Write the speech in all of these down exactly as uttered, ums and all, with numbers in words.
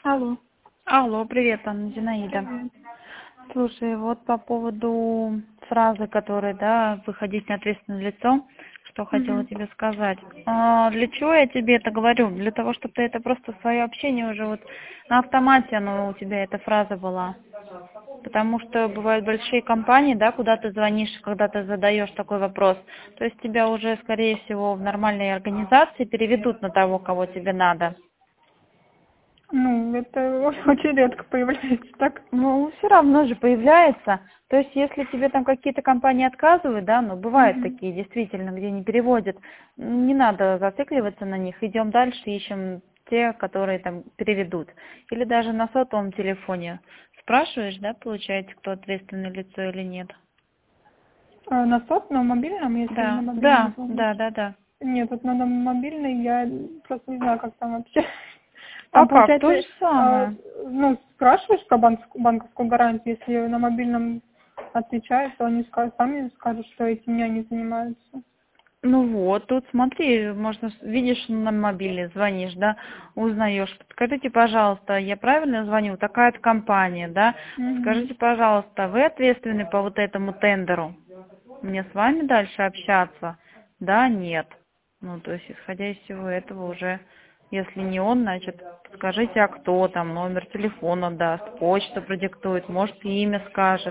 Алло. Алло, привет, Анна, Зинаида. Привет. Слушай, вот по поводу фразы, которая, да, выходить на ответственное лицо, что хотела Мгм. тебе сказать. А, для чего я тебе это говорю? Для того, чтобы ты это просто свое общение уже вот на автомате оно у тебя эта фраза была. Потому что бывают большие компании, да, куда ты звонишь, когда ты задаешь такой вопрос. То есть тебя уже, скорее всего, в нормальной организации переведут на того, кого тебе надо. Ну, это очень редко появляется, так? Ну, все равно же появляется. То есть, если тебе там какие-то компании отказывают, да, ну, бывают Мгм. такие, действительно, где не переводят, не надо зацикливаться на них, идем дальше, ищем те, которые там переведут. Или даже на сотовом телефоне спрашиваешь, да, получается, кто ответственное лицо или нет. А на сот, на мобильном, если на Да, мобильном да, звонить? да, да, да. Нет, вот на на мобильный я просто не знаю, как там вообще. А Там, как? То получается, же а, самое. ну, спрашиваешь про банковскую, банковскую гарантию, если на мобильном отвечают, то они ска- сами скажут, что этим не они занимаются. Ну вот, тут смотри, можно, с- видишь, на мобильный звонишь, да, узнаешь. Скажите, пожалуйста, я правильно звоню? Такая-то компания, да? Мгм. Скажите, пожалуйста, вы ответственны по вот этому тендеру? Мне с вами дальше общаться? Да, нет. Ну, то есть, исходя из всего этого уже, если не он, значит, скажите, а кто там, номер телефона даст, почту продиктует, может, имя скажет.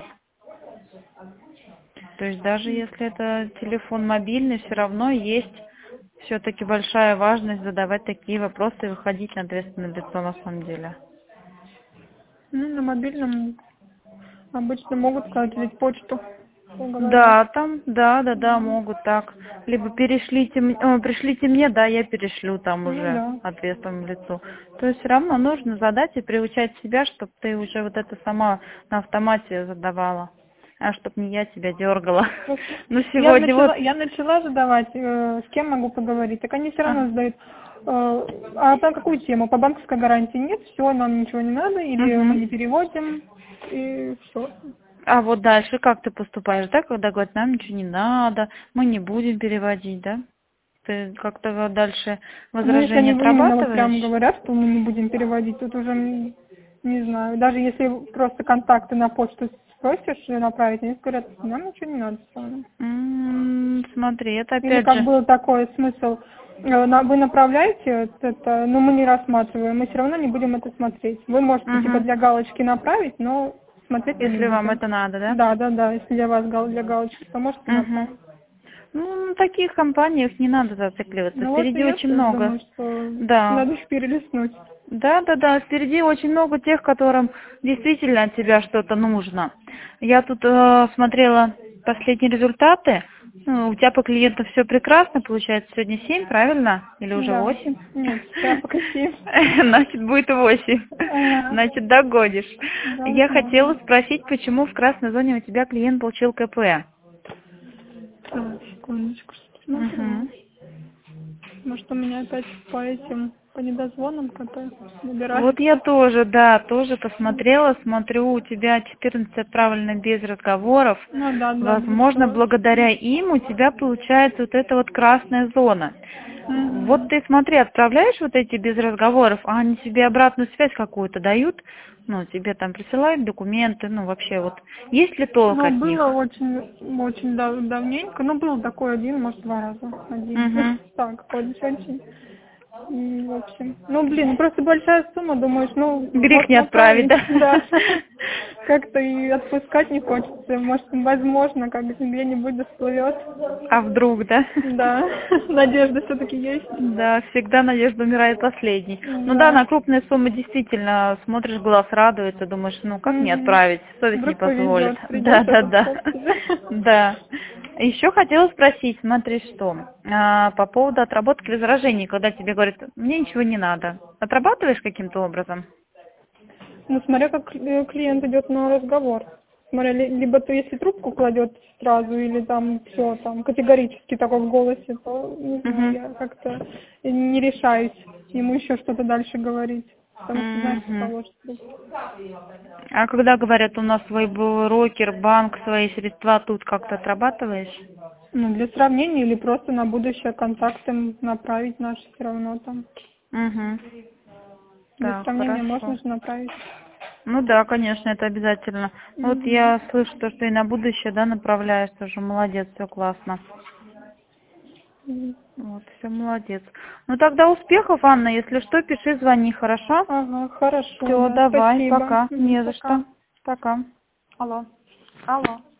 То есть даже если это телефон мобильный, все равно есть все-таки большая важность задавать такие вопросы и выходить на ответственное лицо на самом деле. Ну, на мобильном обычно могут сказать, ведь почту говорят. Да, там, да, да, да, могут так. Либо перешлите, м- э, пришлите мне, да, я перешлю там Ну уже да. ответственному лицу. То есть все равно нужно задать и приучать себя, чтобы ты уже вот это сама на автомате задавала. А чтобы не я тебя дергала. Просто Ну я сегодня вот. начала, я начала задавать, э, с кем могу поговорить, так они все А, равно задают, э, а там какую тему? По банковской гарантии нет, все, нам ничего не надо, или мы мгм. не переводим, и все. А вот дальше как ты поступаешь, да, когда говорят, нам ничего не надо, мы не будем переводить, да? Ты как-то вот дальше Ну, если они возражение именно вот прям отрабатываешь? говорят, что мы не будем переводить, тут уже, м, не знаю, даже если просто контакты на почту спросишь направить, они говорят, нам ничего не надо всё равно. М, Смотри, это Или опять как же, был такой смысл, э, на- вы направляете это, но мы не рассматриваем, мы все равно не будем это смотреть. Вы можете типа мгм, для галочки направить, но смотреть мы не если вам будем. это надо, да? Да, да, да, если для вас гал- для галочки, то можете Мгм. направить. Ну, на таких компаниях не надо зацикливаться, Ну вот и впереди я очень тоже много. думаю, что Да, надо их перелистнуть. да, да, да, впереди очень много тех, которым действительно от тебя что-то нужно. Я тут э, смотрела последние результаты. Ну, у тебя по клиентам все прекрасно, получается, сегодня семь, правильно? Или уже Да, восемь? нет, пока, пока семь. Значит, будет восемь. Ага, Значит, догодишь. да, Я хотела возможно. спросить, почему в красной зоне у тебя клиент получил КП? Так, секундочку, что смотрю. Мгм. Может, у меня опять по этим, по недозвонам КП Вот я набирается. тоже, да, тоже посмотрела, смотрю, у тебя четырнадцать отправлено без разговоров. Ну да, да, без Возможно, разговора. благодаря им у тебя получается вот эта вот красная зона. Вот Мгм. ты смотри, отправляешь вот эти без разговоров, а они тебе обратную связь какую-то дают, ну, тебе там присылают документы, ну, вообще вот, есть ли толк Ну, от было них? очень, очень дав- давненько. Ну, был такой один, может, два раза. Один. Угу. Так, какой-то очень. И, в общем. Ну, блин, просто большая сумма, думаешь, ну, Грех может, не отправить, направить, да? да. Как-то и отпускать не хочется. Может, возможно, как где-нибудь всплывет. А вдруг, да? Да, надежда все-таки есть. Да, всегда надежда умирает последней. Ну да, Да. на крупные суммы действительно смотришь, глаз радуется, думаешь, ну как мне Угу. отправить, совесть не Вдруг позволит. повезет, придет Да, да, что-то в да. почте. Да. Еще хотела спросить, смотри, что, а, по поводу отработки возражений, когда тебе говорят, мне ничего не надо. Отрабатываешь каким-то образом? Ну, смотря как э, клиент идет на разговор. Смотря, ли- либо то, если трубку кладет сразу, или там все, там, категорически такой в голосе, то, не знаю, Угу. я как-то не решаюсь ему еще что-то дальше говорить. Потому что знаешь, что Мгм. положит трубку. А когда говорят, у нас свой брокер, банк, свои средства, тут как-то отрабатываешь? Ну, для сравнения, или просто на будущее контакты направить наши все равно там. Угу. Для Так, сравнения хорошо. можно же направить. Ну да, конечно, это обязательно. Ну, вот Мгм. я слышу, то, что и на будущее, да, направляешь тоже. Молодец, все классно. Мгм. Вот, все, молодец. Ну тогда успехов, Анна. Если что, пиши, звони, хорошо? Ага, хорошо, Все, да, давай, спасибо. пока. Мгм, Не за что. пока. Пока. Алло. Алло.